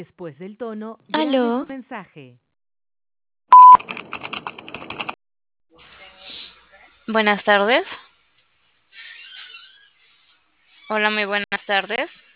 Después del tono, grabe su Aló, mensaje. buenas tardes. Hola, muy buenas tardes.